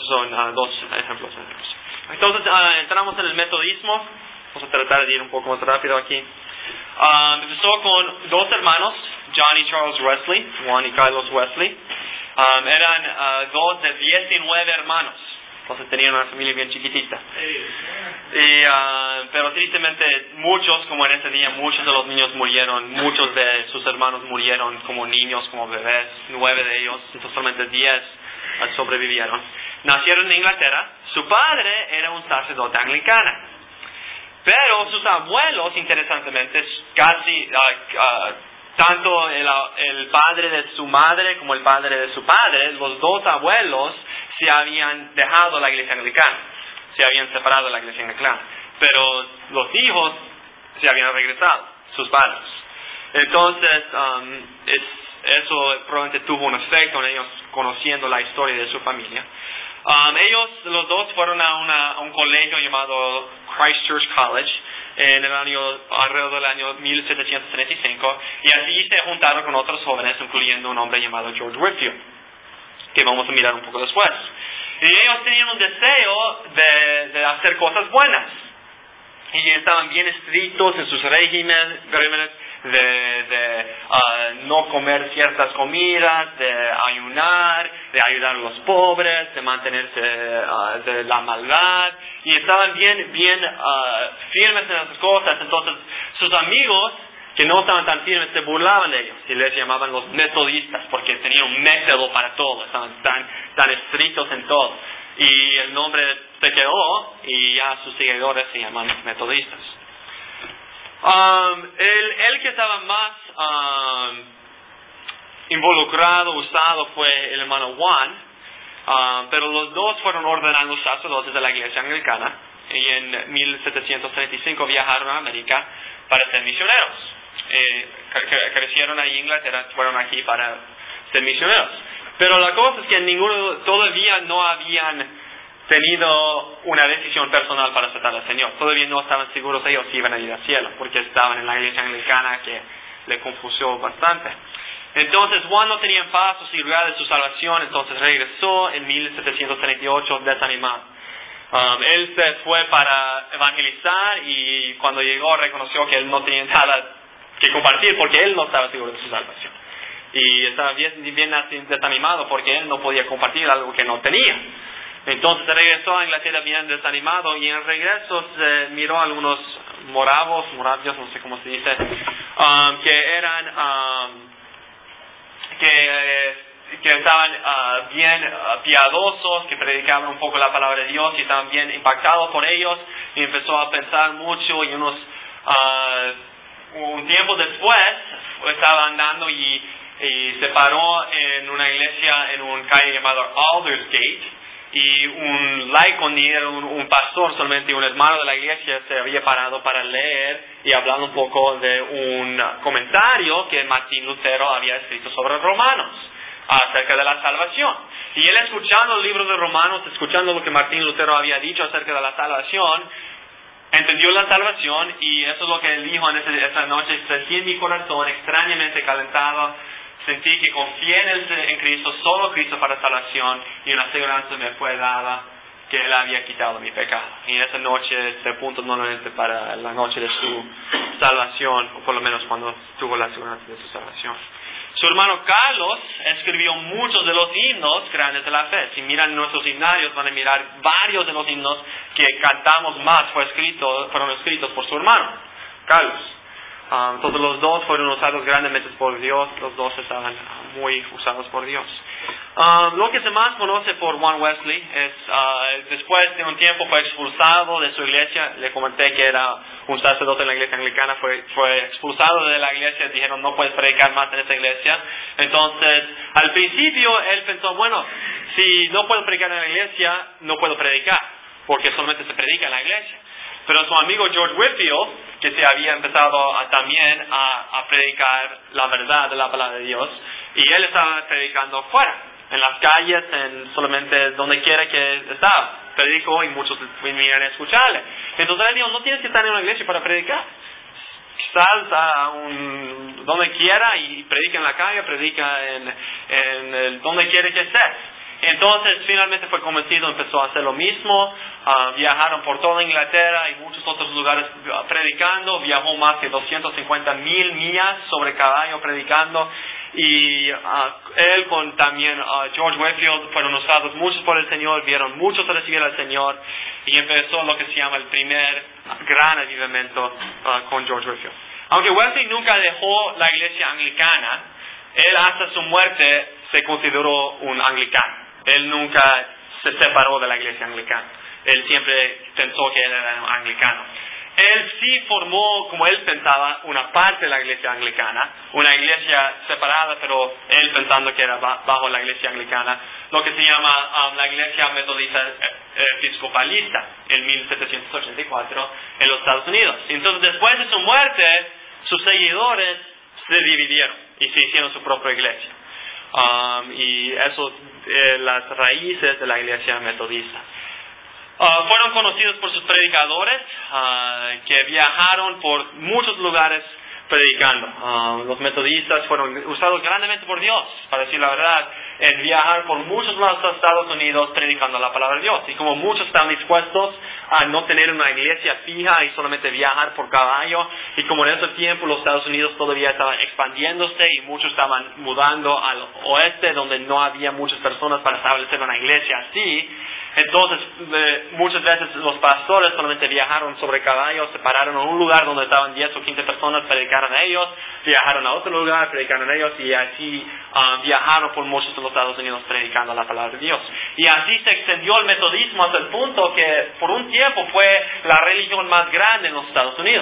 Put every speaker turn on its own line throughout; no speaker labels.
son dos ejemplos. Entonces, entramos en el metodismo. Vamos a tratar de ir un poco más rápido aquí. Empezó con dos hermanos, John y Charles Wesley, Juan y Carlos Wesley. Eran dos de 19 hermanos. Entonces tenían una familia bien chiquitita. Pero tristemente muchos, como en ese día, muchos de los niños murieron. Muchos de sus hermanos murieron como niños, como bebés. 9 de ellos, entonces solamente 10 sobrevivieron. Nacieron en Inglaterra. Su padre era un sacerdote anglicano. Pero sus abuelos, interesantemente, casi tanto el padre de su madre como el padre de su padre, los dos abuelos se habían dejado la iglesia anglicana, se habían separado de la iglesia anglicana, pero los hijos se habían regresado, sus padres. Entonces, eso probablemente tuvo un efecto en ellos conociendo la historia de su familia. Ellos, los dos, fueron a un colegio llamado Christ Church College en el alrededor del año 1735, y así se juntaron con otros jóvenes, incluyendo un hombre llamado George Whitefield, que vamos a mirar un poco después. Y ellos tenían un deseo de hacer cosas buenas, y estaban bien estrictos en sus regímenes de no comer ciertas comidas, de ayunar, de ayudar a los pobres, de mantenerse de la maldad, y estaban bien firmes en esas cosas. Entonces sus amigos que no estaban tan firmes se burlaban de ellos y les llamaban los metodistas, porque tenían un método para todo, estaban tan estrictos en todo, y el nombre se quedó y ya sus seguidores se llaman metodistas. El que estaba más involucrado, usado, fue el hermano Juan, pero los dos fueron ordenados sacerdotes de la iglesia anglicana, y en 1735 viajaron a América para ser misioneros. Crecieron ahí en Inglaterra, fueron aquí para ser misioneros. Pero la cosa es que ninguno todavía no habían tenido una decisión personal para aceptar al Señor. Todavía no estaban seguros ellos si iban a ir al cielo, porque estaban en la iglesia anglicana, que le confundió bastante. Entonces Juan no tenía en paz o seguridad de su salvación, entonces regresó en 1738 desanimado. Él se fue para evangelizar, y cuando llegó reconoció que él no tenía nada que compartir porque él no estaba seguro de su salvación. Y estaba bien desanimado porque él no podía compartir algo que no tenía. Entonces regresó a Inglaterra bien desanimado, y en el regreso se miró a algunos moravos, no sé cómo se dice, que eran que estaban bien piadosos, que predicaban un poco la palabra de Dios, y estaban bien impactados por ellos, y empezó a pensar mucho, y un tiempo después estaba andando y se paró en una iglesia en un calle llamado Aldersgate, y un laico, un pastor, solamente un hermano de la iglesia, se había parado para leer y hablar un poco de un comentario que Martín Lutero había escrito sobre Romanos, acerca de la salvación. Y él, escuchando el libro de Romanos, escuchando lo que Martín Lutero había dicho acerca de la salvación, entendió la salvación, y eso es lo que él dijo en esa noche: sentí en mi corazón extrañamente calentado, sentí que confié en Cristo, solo Cristo para salvación, y una aseguranza me fue dada que Él había quitado mi pecado. Y en esa noche se apuntó nuevamente para la noche de su salvación, o por lo menos cuando tuvo la aseguranza de su salvación. Su hermano Carlos escribió muchos de los himnos grandes de la fe. Si miran nuestros himnarios, van a mirar varios de los himnos que cantamos más fueron escritos por su hermano Carlos. Entonces los dos fueron usados grandemente por Dios, los dos estaban muy usados por Dios. Lo que se más conoce por Juan Wesley es, después de un tiempo fue expulsado de su iglesia. Le comenté que era un sacerdote en la iglesia anglicana, fue expulsado de la iglesia, dijeron no puedes predicar más en esa iglesia. Entonces al principio él pensó, bueno, si no puedo predicar en la iglesia, no puedo predicar, porque solamente se predica en la iglesia. Pero su amigo George Whitefield, que se había empezado también a predicar la verdad de la palabra de Dios, y él estaba predicando fuera, en las calles, solamente donde quiera que estaba. Predicó y muchos vinieron a escucharle. Entonces él dijo, no tienes que estar en una iglesia para predicar. Sal a donde quiera y predica en la calle, predica en donde quiera que estés. Entonces finalmente fue convencido, empezó a hacer lo mismo. Viajaron por toda Inglaterra y muchos otros lugares predicando. Viajó más de 250,000 millas sobre caballo predicando. Y él con también George Whitefield fueron usados muchos por el Señor, vieron muchos recibir al Señor, y empezó lo que se llama el primer gran avivamiento con George Whitefield. Aunque Wesley nunca dejó la iglesia anglicana, él hasta su muerte se consideró un anglicano. Él nunca se separó de la iglesia anglicana. Él siempre pensó que él era un anglicano. Él sí formó, como él pensaba, una parte de la iglesia anglicana, una iglesia separada, pero él pensando que era bajo la iglesia anglicana, lo que se llama la iglesia metodista episcopalista en 1784 en los Estados Unidos. Entonces, después de su muerte, sus seguidores se dividieron y se hicieron su propia iglesia. Y eso, las raíces de la iglesia metodista. Fueron conocidos por sus predicadores que viajaron por muchos lugares predicando. Los metodistas fueron usados grandemente por Dios, para decir la verdad, en viajar por muchos lados de Estados Unidos predicando la palabra de Dios. Y como muchos están dispuestos a no tener una iglesia fija y solamente viajar por caballo, y como en ese tiempo los Estados Unidos todavía estaban expandiéndose y muchos estaban mudando al oeste donde no había muchas personas para establecer una iglesia así, entonces muchas veces los pastores solamente viajaron sobre caballos, se pararon en un lugar donde estaban 10 o 15 personas, predicaron a ellos, viajaron a otro lugar, predicaron a ellos, y así viajaron por muchos de los Estados Unidos predicando la palabra de Dios. Y así se extendió el metodismo hasta el punto que por un tiempo fue la religión más grande en los Estados Unidos.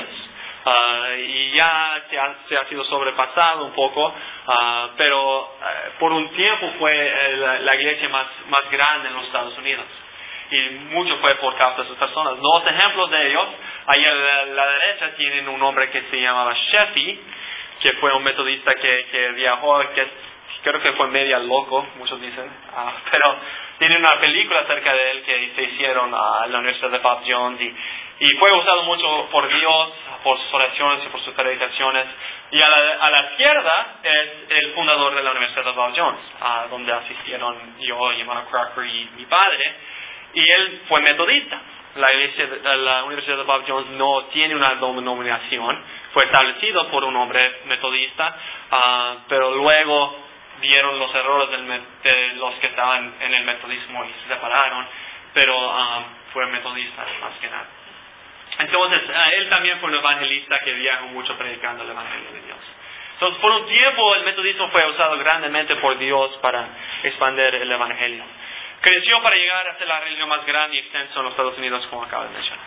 Y ya se ha sido sobrepasado un poco, pero por un tiempo fue la iglesia más grande en los Estados Unidos. Y mucho fue por causa de sus personas. Dos ejemplos de ellos, ahí a la derecha tienen un hombre que se llamaba Sheffey, que fue un metodista que viajó, que creo que fue media loco, muchos dicen, pero tiene una película acerca de él que se hicieron a la Universidad de Bob Jones, y fue usado mucho por Dios, por sus oraciones y por sus predicaciones. Y a la izquierda es el fundador de la Universidad de Bob Jones, donde asistieron yo y hermano Crocker y mi padre, y él fue metodista. La Universidad de Bob Jones no tiene una denominación, fue establecido por un hombre metodista, pero luego vieron los errores de los que estaban en el metodismo y se separaron, pero fue metodista más que nada. Entonces, él también fue un evangelista que viajó mucho predicando el evangelio de Dios. Entonces, por un tiempo el metodismo fue usado grandemente por Dios para expandir el evangelio. Creció para llegar a ser la religión más grande y extensa en los Estados Unidos, como acabo de mencionar.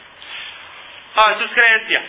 Sus creencias.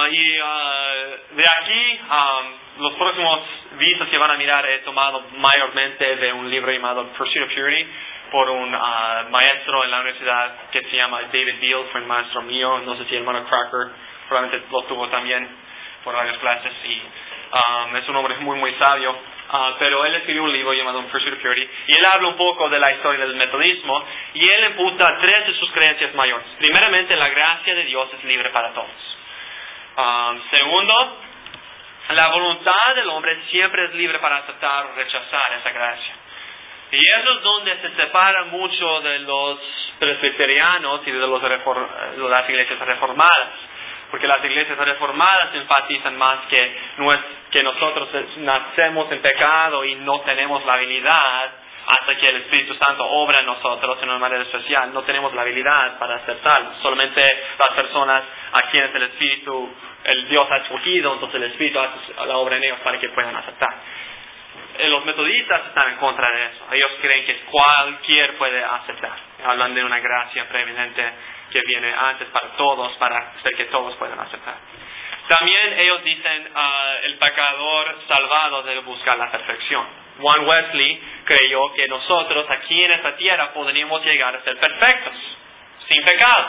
De aquí, los próximos vistos que van a mirar he tomado mayormente de un libro llamado Pursuit of Purity, por un maestro en la universidad que se llama David Beale, fue un maestro mío, no sé si el hermano Crocker probablemente lo tuvo también por varias clases, y es un hombre muy muy sabio, pero él escribió un libro llamado Pursuit of Purity, y él habla un poco de la historia del metodismo, y él imputa tres de sus creencias mayores. Primeramente, la gracia de Dios es libre para todos. Segundo, la voluntad del hombre siempre es libre para aceptar o rechazar esa gracia. Y eso es donde se separa mucho de los presbiterianos y de las iglesias reformadas. Porque las iglesias reformadas enfatizan más que nosotros nacemos en pecado y no tenemos la habilidad, hasta que el Espíritu Santo obra en nosotros de una manera especial, no tenemos la habilidad para aceptarlo. Solamente las personas a quienes el Dios ha escogido, entonces el Espíritu hace la obra en ellos para que puedan aceptar. Los metodistas están en contra de eso. Ellos creen que cualquier puede aceptar. Hablan de una gracia preeminente que viene antes para todos, para hacer que todos puedan aceptar. También ellos dicen el pecador salvado debe buscar la perfección. Juan Wesley creyó que nosotros aquí en esta tierra podríamos llegar a ser perfectos, sin pecado.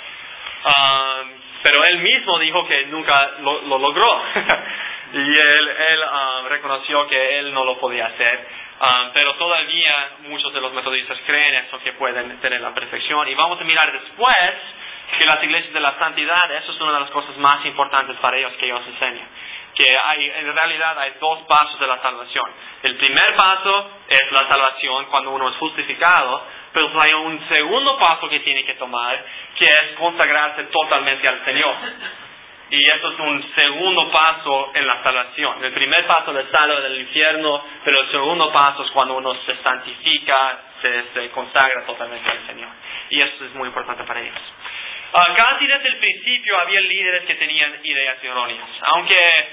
Pero él mismo dijo que nunca lo logró. Y él reconoció que él no lo podía hacer. Pero todavía muchos de los metodistas creen eso, que pueden tener la perfección. Y vamos a mirar después que las iglesias de la santidad, eso es una de las cosas más importantes para ellos que ellos enseñan. que en realidad hay dos pasos de la salvación. El primer paso es la salvación cuando uno es justificado, pero hay un segundo paso que tiene que tomar, que es consagrarse totalmente al Señor. Y eso es un segundo paso en la salvación. El primer paso le salva del infierno, pero el segundo paso es cuando uno se santifica, se consagra totalmente al Señor. Y eso es muy importante para ellos. Casi desde el principio había líderes que tenían ideas erróneas. Aunque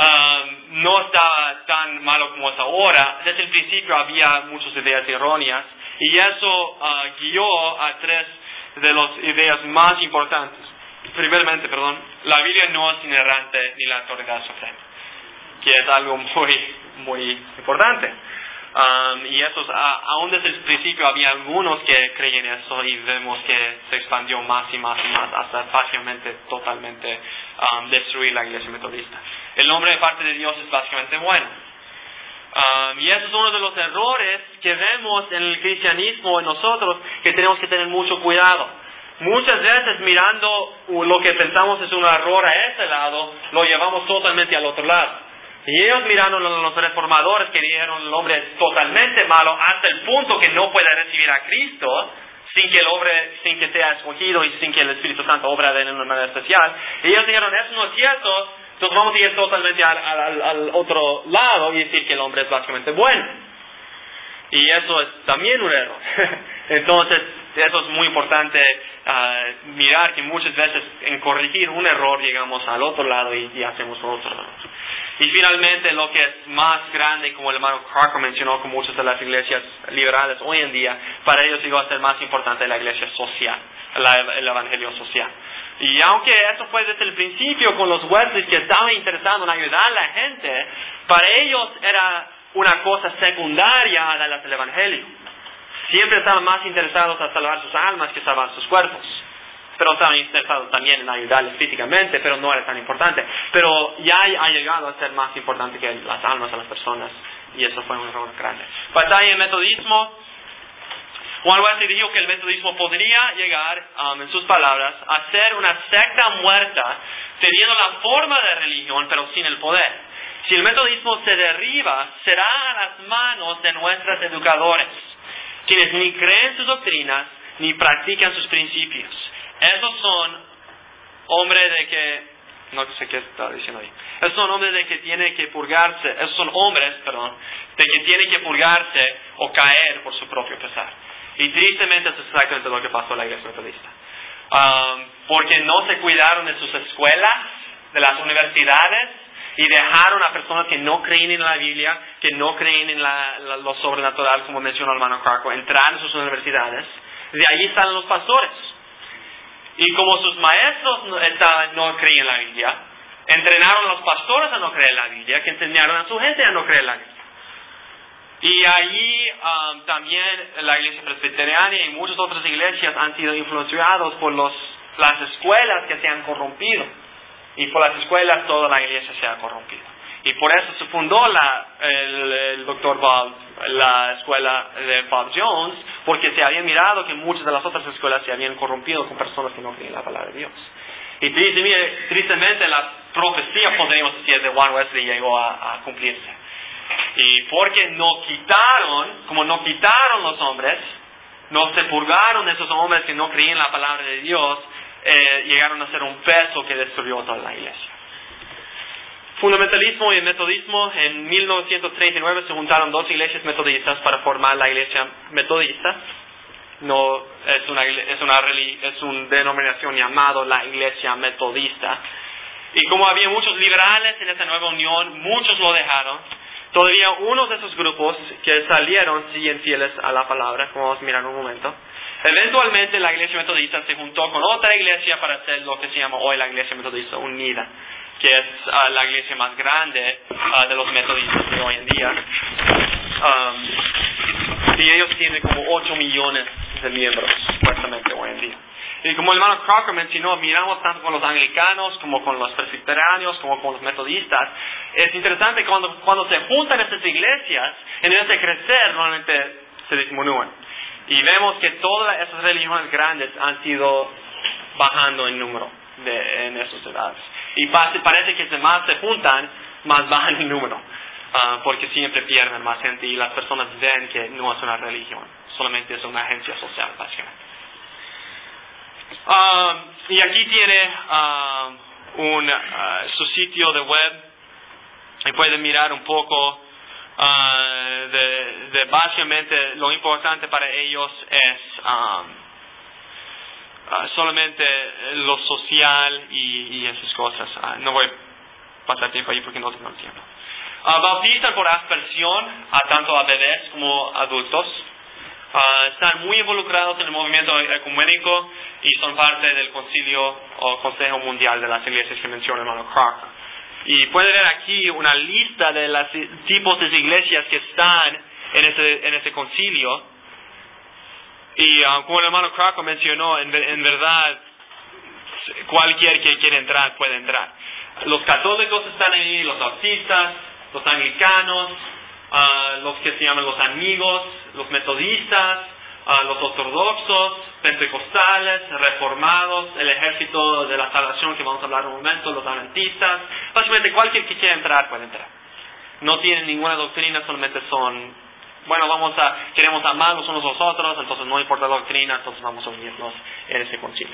no estaba tan malo como es ahora, desde el principio había muchas ideas erróneas. Y eso guió a tres de las ideas más importantes. Primeramente, la Biblia no es inerrante ni la autoridad suprema, que es algo muy importante. Y eso, aún desde el principio había algunos que creían eso, y vemos que se expandió más y más y más hasta fácilmente, totalmente destruir la iglesia metodista. El nombre de parte de Dios es básicamente bueno. Y eso es uno de los errores que vemos en el cristianismo en nosotros, que tenemos que tener mucho cuidado. Muchas veces mirando lo que pensamos es un error a ese lado, lo llevamos totalmente al otro lado. Y ellos mirando a los reformadores que dijeron el hombre es totalmente malo hasta el punto que no puede recibir a Cristo sin que sea escogido y sin que el Espíritu Santo obra de él de una manera especial. Y ellos dijeron, eso no es cierto, entonces vamos a ir totalmente al otro lado y decir que el hombre es básicamente bueno. Y eso es también un error. Entonces, eso es muy importante mirar que muchas veces en corregir un error llegamos al otro lado y hacemos otro lado. Y finalmente, lo que es más grande, como el hermano Crocker mencionó con muchas de las iglesias liberales hoy en día, para ellos llegó a ser más importante la iglesia social, el evangelio social. Y aunque eso fue desde el principio con los Wesleys que estaban interesados en ayudar a la gente, para ellos era una cosa secundaria a el evangelio. Siempre estaban más interesados en salvar sus almas que salvar sus cuerpos. Pero estaban interesados también en ayudarles físicamente, pero no era tan importante. Pero ya ha llegado a ser más importante que las almas de las personas, y eso fue un error grande. Batalla en metodismo. Juan Wesley dijo que el metodismo podría llegar, en sus palabras, a ser una secta muerta, teniendo la forma de religión, pero sin el poder. Si el metodismo se derriba, será a las manos de nuestros educadores, quienes ni creen sus doctrinas, ni practican sus principios. Esos son hombres de que, no sé qué está diciendo ahí, esos son hombres de que tienen que purgarse, de que tienen que purgarse o caer por su propio pesar. Y tristemente eso es exactamente lo que pasó en la iglesia metodista. Porque no se cuidaron de sus escuelas, de las universidades, y dejaron a personas que no creen en la Biblia, que no creen en lo sobrenatural, como mencionó el hermano Carco, entrar en sus universidades. De allí salen los pastores. Y como sus maestros no creían en la Biblia, entrenaron a los pastores a no creer en la Biblia, que enseñaron a su gente a no creer en la Biblia. Y allí también la iglesia presbiteriana y muchas otras iglesias han sido influenciados por las escuelas que se han corrompido. Y por las escuelas toda la iglesia se ha corrompido. Y por eso se fundó el Dr. Bob, la escuela de Bob Jones, porque se había mirado que muchas de las otras escuelas se habían corrompido con personas que no creían la palabra de Dios. Y tristemente la profecía, podríamos decir, de Juan Wesley llegó a cumplirse. Y porque no quitaron los hombres, no se purgaron de esos hombres que no creían la palabra de Dios, llegaron a ser un peso que destruyó toda la iglesia. Fundamentalismo y metodismo. En 1939 se juntaron dos iglesias metodistas para formar la iglesia metodista. No es una denominación llamada la iglesia metodista. Y como había muchos liberales en esa nueva unión, muchos lo dejaron. Todavía unos de esos grupos que salieron siguen fieles a la palabra, como vamos a mirar en un momento. Eventualmente la iglesia metodista se juntó con otra iglesia para hacer lo que se llama hoy la iglesia metodista unida, que es la iglesia más grande de los metodistas de hoy en día. Y ellos tienen como 8 millones de miembros, supuestamente, hoy en día. Y como el hermano Crocker mencionó, miramos tanto con los anglicanos, como con los presbiterianos, como con los metodistas. Es interesante que cuando se juntan estas iglesias, en vez de crecer, normalmente se disminúen. Y vemos que todas esas religiones grandes han sido bajando en número en esas edades. Y parece que más se juntan, más bajan en número, porque siempre pierden más gente y las personas ven que no es una religión, solamente es una agencia social, básicamente. Y aquí tiene su sitio de web y pueden mirar un poco de básicamente lo importante para ellos es solamente lo social y esas cosas. No voy a pasar tiempo ahí porque no tengo tiempo. Bautizan por aspersión tanto a bebés como adultos. Están muy involucrados en el movimiento ecuménico y son parte del concilio o Consejo Mundial de las Iglesias que menciona el hermano Crocker. Y pueden ver aquí una lista de los tipos de iglesias que están en ese concilio. Y como el hermano Crocker mencionó, en verdad, cualquier que quiera entrar puede entrar. Los católicos están ahí, los bautistas, los anglicanos, los que se llaman los amigos, los metodistas, los ortodoxos, pentecostales, reformados, el ejército de la salvación que vamos a hablar en un momento, los adventistas. Básicamente cualquier que quiera entrar puede entrar. No tienen ninguna doctrina, solamente son, queremos amar los unos a los otros, entonces no importa la doctrina, entonces vamos a unirnos en ese concilio.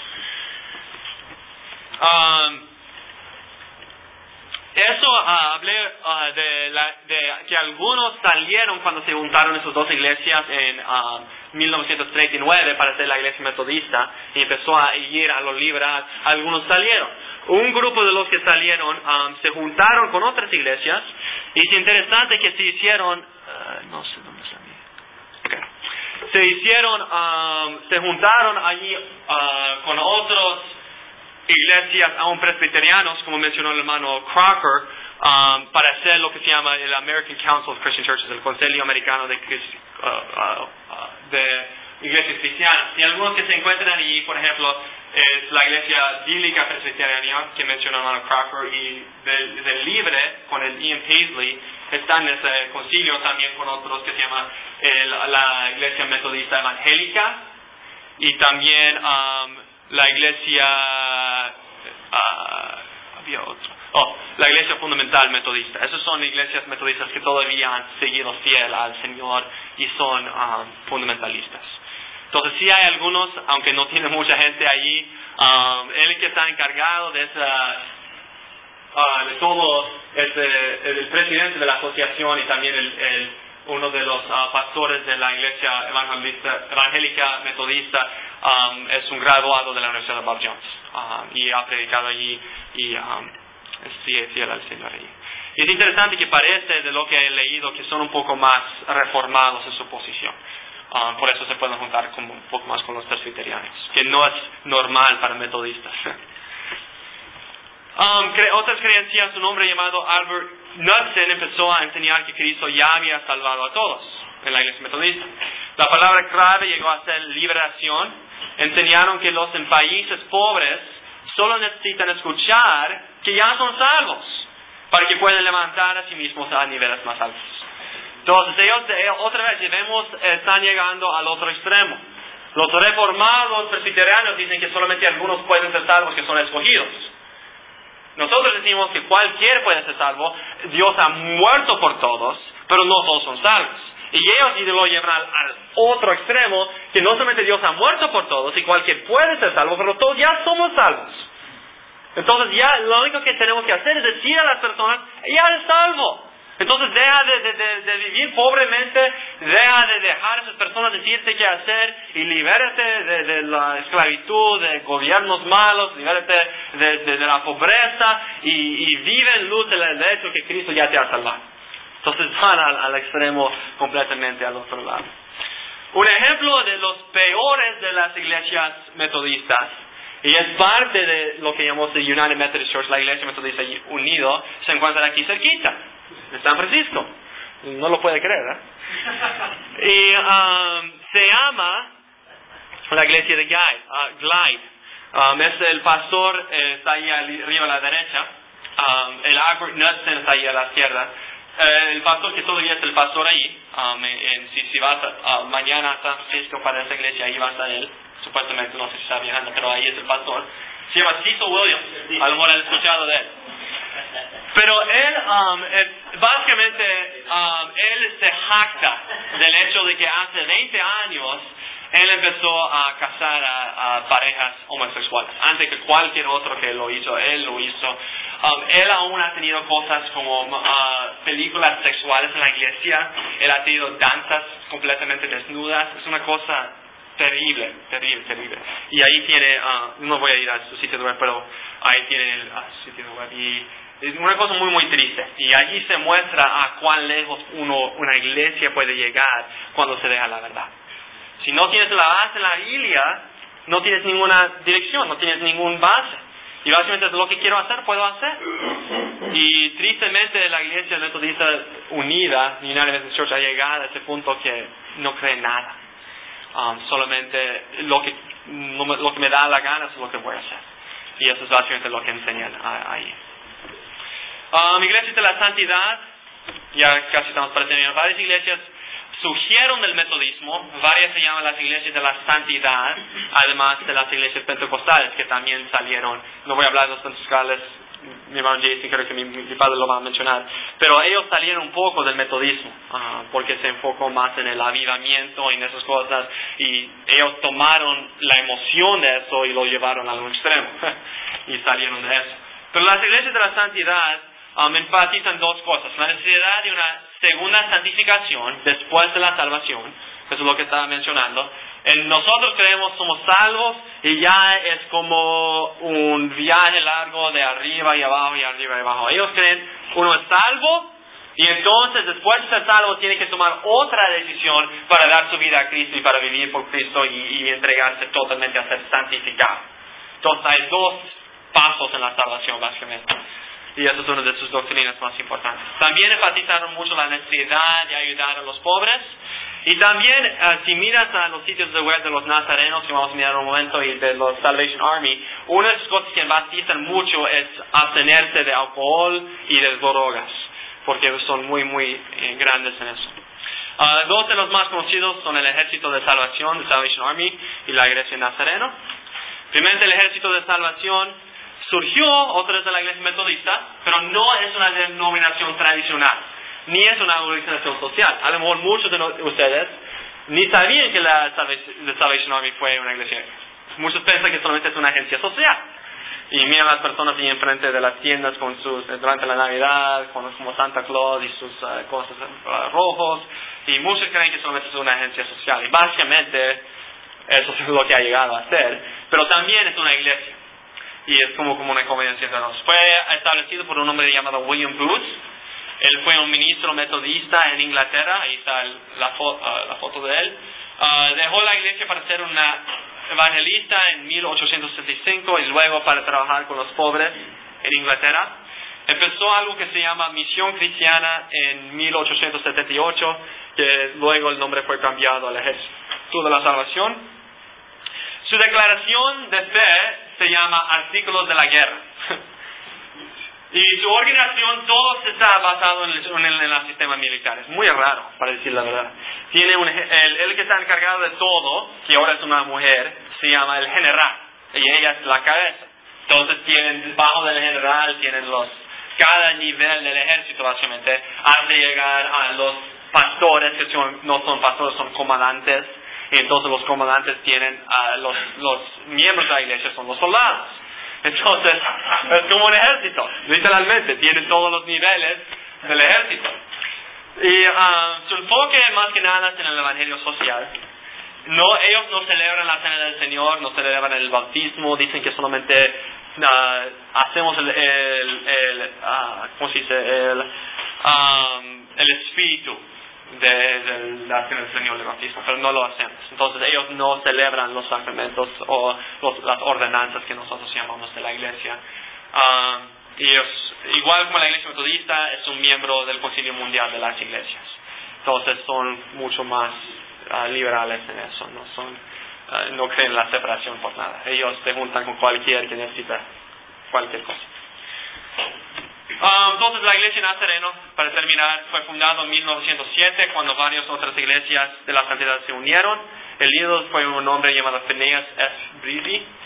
Hablé de que algunos salieron cuando se juntaron esas dos iglesias en 1939 para hacer la iglesia metodista y empezó a ir a lo liberal. Algunos salieron. Un grupo de los que salieron se juntaron con otras iglesias y es interesante que se hicieron, no sé dónde está se juntaron allí con otros iglesias aún presbiterianos, como mencionó el hermano Crocker, para hacer lo que se llama el American Council of Christian Churches, el Consejo Americano de Iglesias Cristianas. Y algunos que se encuentran allí, por ejemplo, es la Iglesia Bíblica Presbiteriana, que mencionó el hermano Crocker, y del Libre, con el Ian Paisley, están en ese concilio también con otros que se llama la Iglesia Metodista Evangélica, y también la iglesia la iglesia fundamental metodista. Esas son iglesias metodistas que todavía han seguido fiel al Señor y son fundamentalistas. Entonces sí hay algunos, aunque no tiene mucha gente allí, él que está encargado de todo el presidente de la asociación y también uno de los pastores de la iglesia evangélica metodista, es un graduado de la Universidad de Bob Jones y ha predicado allí y es fiel al Señor allí. Y es interesante que parece, de lo que he leído, que son un poco más reformados en su posición. Por eso se pueden juntar un poco más con los presbiterianos, que no es normal para metodistas. Otras creencias, un hombre llamado Albert Knudsen empezó a enseñar que Cristo ya había salvado a todos en la iglesia metodista. La palabra clave llegó a ser liberación. Enseñaron que los en países pobres solo necesitan escuchar que ya son salvos para que puedan levantar a sí mismos a niveles más altos. Entonces ellos otra vez están llegando al otro extremo. Los reformados presbiterianos dicen que solamente algunos pueden ser salvos que son escogidos. Nosotros decimos que cualquiera puede ser salvo. Dios ha muerto por todos, pero no todos son salvos. Y ellos lo llevan al otro extremo, que no solamente Dios ha muerto por todos, y cualquier puede ser salvo, pero todos ya somos salvos. Entonces ya lo único que tenemos que hacer es decir a las personas, ya eres salvo. Entonces deja de vivir pobremente, deja de dejar a esas personas decirte qué hacer y libérate de la esclavitud, de gobiernos malos, libérate de la pobreza y vive en luz del hecho que Cristo ya te ha salvado. Entonces van al extremo completamente al otro lado. Un ejemplo de los peores de las iglesias metodistas, y es parte de lo que llamamos the United Methodist Church, la iglesia metodista unido, se encuentra aquí cerquita, en San Francisco. No lo puede creer, ¿eh? Y se llama la iglesia de Glide. El pastor está ahí arriba a la derecha. El Albert Knudsen está ahí a la izquierda. El pastor que todavía es el pastor ahí, si vas mañana a San Francisco para esa iglesia, ahí va a estar él, supuestamente, no sé si está viajando, pero ahí es el pastor. Se llama Cecil Williams, a lo mejor han escuchado de él. Pero él, básicamente, él se jacta del hecho de que hace 20 años él empezó a casar a parejas homosexuales. Antes que cualquier otro que lo hizo, él lo hizo. Él aún ha tenido cosas como películas sexuales en la iglesia. Él ha tenido danzas completamente desnudas. Es una cosa terrible. Y ahí tiene, no voy a ir a su sitio web, pero ahí tiene su sitio web. Y es una cosa muy triste. Y allí se muestra a cuán lejos una iglesia puede llegar cuando se deja la verdad. Si no tienes la base en la Biblia, no tienes ninguna dirección, no tienes ningún base. Y básicamente lo que quiero hacer, puedo hacer. Y tristemente la iglesia metodista unida, United Methodist Church, ha llegado a ese punto que no cree nada. Solamente lo que me da la gana es lo que voy a hacer. Y eso es básicamente lo que enseñan ahí. Iglesias de la santidad, ya casi estamos para terminar. Varias iglesias surgieron del metodismo, varias se llaman las iglesias de la santidad, además de las iglesias pentecostales que también salieron. No voy a hablar de los pentecostales, mi hermano Jason, creo que mi padre lo va a mencionar, pero ellos salieron un poco del metodismo, porque se enfocó más en el avivamiento y en esas cosas, y ellos tomaron la emoción de eso y lo llevaron a un extremo, y salieron de eso. Pero las iglesias de la santidad enfatizan dos cosas: la necesidad de una segunda santificación después de la salvación, eso es lo que estaba mencionando. Nosotros creemos somos salvos y ya es como un viaje largo de arriba y abajo y arriba y abajo. Ellos creen uno es salvo y entonces después de ser salvo tiene que tomar otra decisión para dar su vida a Cristo y para vivir por Cristo y entregarse totalmente a ser santificado. Entonces hay dos pasos en la salvación básicamente. Y esa es una de sus doctrinas más importantes. También enfatizaron mucho la necesidad de ayudar a los pobres. Y también, si miras a los sitios de web de los nazarenos, que vamos a mirar un momento, y de los Salvation Army, una de las cosas que enfatizan mucho es abstenerse de alcohol y de drogas, porque son muy grandes en eso. Dos de los más conocidos son el Ejército de Salvación, de Salvation Army, y la Iglesia Nazareno. Primero, el Ejército de Salvación surgió otra vez de la iglesia metodista, pero no es una denominación tradicional, ni es una organización social. A lo mejor muchos de ustedes ni sabían que la Salvation Army fue una iglesia. Muchos piensan que solamente es una agencia social. Y miran a las personas ahí enfrente de las tiendas con durante la Navidad, como Santa Claus y sus cosas rojos. Y muchos creen que solamente es una agencia social. Y básicamente eso es lo que ha llegado a ser. Pero también es una iglesia. Y es como una conveniencia de dos. Fue establecido por un hombre llamado William Booth. Él fue un ministro metodista en Inglaterra. Ahí está la foto de él. Dejó la iglesia para ser una evangelista en 1865 y luego para trabajar con los pobres en Inglaterra. Empezó algo que se llama Misión Cristiana en 1878, que luego el nombre fue cambiado al Ejército de la Salvación. Su declaración de fe se llama Artículos de la Guerra. Y su organización, todo está basado en el sistema militar. Es muy raro, para decir la verdad. Tiene el que está encargado de todo, que ahora es una mujer, se llama el general. Y ella es la cabeza. Entonces debajo del general tienen cada nivel del ejército básicamente, hasta llegar a los pastores, que no son pastores, son comandantes. Y entonces los comandantes tienen a los miembros de la iglesia, son los soldados. Entonces es como un ejército, literalmente, tienen todos los niveles del ejército. Y su enfoque más que nada es en el evangelio social. Ellos no celebran la cena del Señor, no celebran el bautismo, dicen que solamente hacemos ¿cómo se dice? El espíritu de la cena del Señor del bautismo, pero no lo hacemos. Entonces ellos no celebran los sacramentos o las ordenanzas que nosotros llamamos de la iglesia. Y ellos, igual como la iglesia metodista, es un miembro del Concilio Mundial de las Iglesias. Entonces son mucho más liberales en eso, no creen en la separación por nada. Ellos se juntan con cualquier que necesita cualquier cosa. Entonces la iglesia Nazareno, para terminar, fue fundada en 1907 cuando varias otras iglesias de la santidad se unieron. El líder fue un hombre llamado Phineas F. Breezy.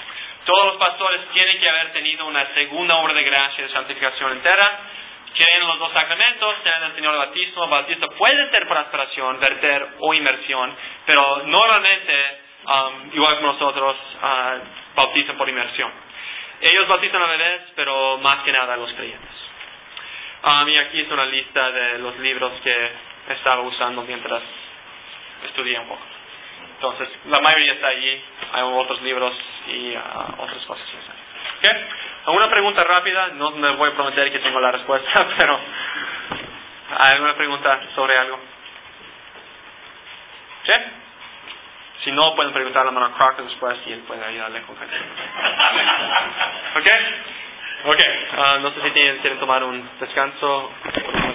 Todos los pastores tienen que haber tenido una segunda obra de gracia de santificación entera. Creen en los dos sacramentos, creen en el Señor bautismo. Bautizo puede ser por aspiración, verter o inmersión, pero normalmente, igual que nosotros, bautizan por inmersión. Ellos bautizan a bebés, pero más que nada a los creyentes. Y aquí es una lista de los libros que estaba usando mientras estudié un poco. Entonces, la mayoría está allí. Hay otros libros y otras cosas. ¿Okay? ¿Alguna pregunta rápida? No me voy a prometer que tengo la respuesta, pero ¿hay alguna pregunta sobre algo? ¿Sí? Si no, pueden preguntar a la hermana Crocker después y él puede ayudarle con eso. ¿Ok? Ok. No sé si quieren tomar un descanso.